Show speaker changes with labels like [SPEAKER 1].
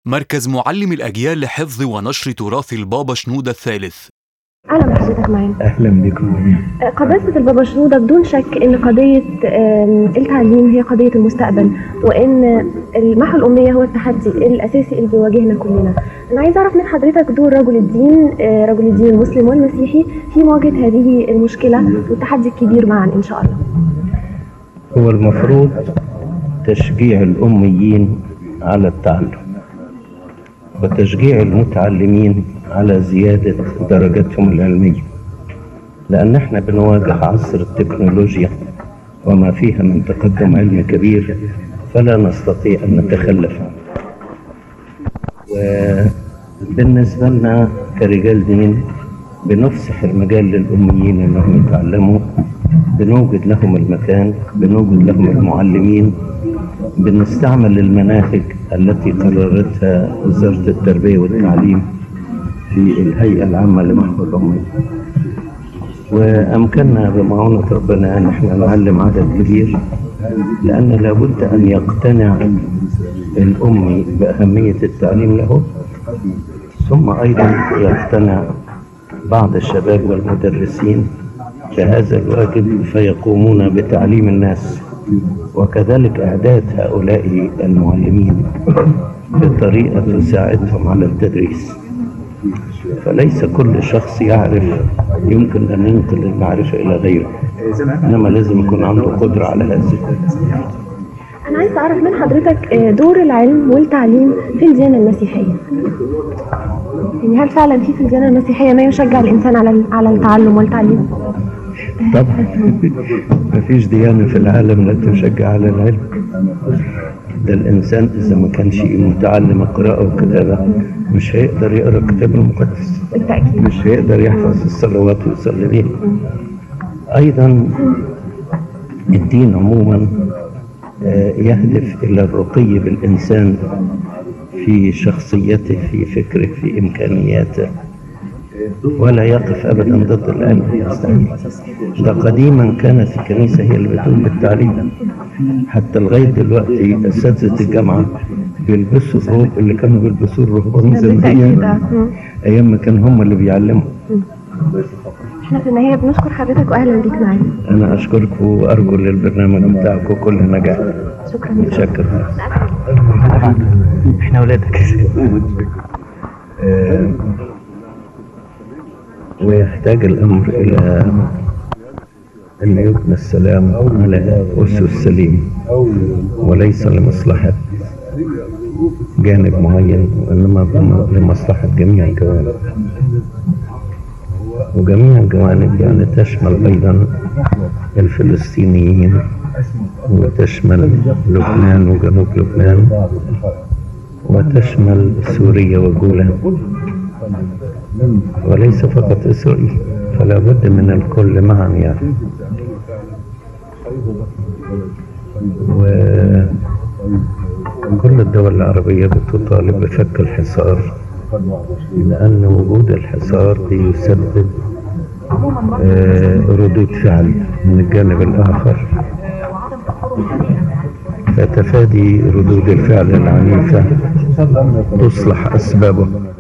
[SPEAKER 1] مركز معلم الأجيال لحفظ ونشر تراث البابا شنودة الثالث.
[SPEAKER 2] أهلا بحضرتك معانا.
[SPEAKER 3] أهلا بكم.
[SPEAKER 2] قداسة البابا شنودة بدون شك إن قضية التعليم هي قضية المستقبل، وإن المحو الأمية هو التحدي الأساسي اللي بيواجهنا كلنا. أنا عايز أعرف من حضرتك دور رجل الدين المسلم والمسيحي في مواجهة هذه المشكلة والتحدي الكبير معا إن شاء الله.
[SPEAKER 3] هو المفروض تشجيع الأميين على التعلم، وتشجيع المتعلمين على زيادة درجاتهم العلمية، لأن احنا بنواجه عصر التكنولوجيا وما فيها من تقدم علمي كبير، فلا نستطيع أن نتخلف عنه. وبالنسبة لنا كرجال دين بنفسح المجال للأميين أنهم يتعلموا، بنوجد لهم المكان، بنوجد لهم المعلمين، بنستعمل المناهج التي قررتها وزارة التربية والتعليم في الهيئة العامة لمحو الأمية، وأمكننا بمعونة ربنا أن احنا نعلم عدد كبير، لأن لابد أن يقتنع الأمي بأهمية التعليم له، ثم أيضا يقتنع بعض الشباب والمدرسين بهذا الواجب فيقومون بتعليم الناس، وكذلك إعداد هؤلاء المعلمين بطريقة تساعدهم على التدريس. فليس كل شخص يعرف يمكن أن ينقل المعرفة إلى غيره، إنما لازم يكون عنده قدرة على هذا.
[SPEAKER 2] أنا عايز أعرف من حضرتك دور العلم والتعليم في الديانة المسيحية. يعني هل فعلا في الديانة المسيحية ما يشجع الإنسان على التعلم والتعليم؟
[SPEAKER 3] طبعا مفيش ديانة في العالم لا تشجع على العلم. ده الإنسان إذا ما كانش متعلم قراءة وكتابة مش هيقدر يقرأ الكتاب المقدس، مش هيقدر يحفظ الصلوات ويصلي بيها. أيضا الدين عموما يهدف إلى الرقي بالإنسان في شخصيته، في فكره، في إمكانياته، ولا يقف أبدا ضد العلم، يستحيل. ده قديما كانت الكنيسة هي اللي بتقوم بالتعليم، حتى لغاية دلوقتي أساتذة الجامعة بيلبسوا الروب اللي كانوا بيلبسوه الرهبان زمان، أيام ما كان هم اللي بيعلموا.
[SPEAKER 2] احنا في النهاية بنشكر حضرتك وأهلا بيك معانا.
[SPEAKER 3] أنا أشكرك وأرجو للبرنامج بتاعك وكل نجاح.
[SPEAKER 2] شكرا.
[SPEAKER 3] متشكر.
[SPEAKER 4] احنا ولادك.
[SPEAKER 3] ويحتاج الأمر إلى أن يبنى السلام على أسس سليم، وليس لمصلحة جانب معين، وإنما لمصلحة جميع الجوانب. وجميع الجوانب يعني تشمل أيضا الفلسطينيين، وتشمل لبنان وجنوب لبنان، وتشمل سوريا وجولان، وليس فقط سوريا، فلا بد من الكل معا يعني. وكل الدول العربية بتطالب بفك الحصار، لأن وجود الحصار يسبب ردود فعل من الجانب الآخر، فتفادي ردود الفعل العنيفة تصلح أسبابه.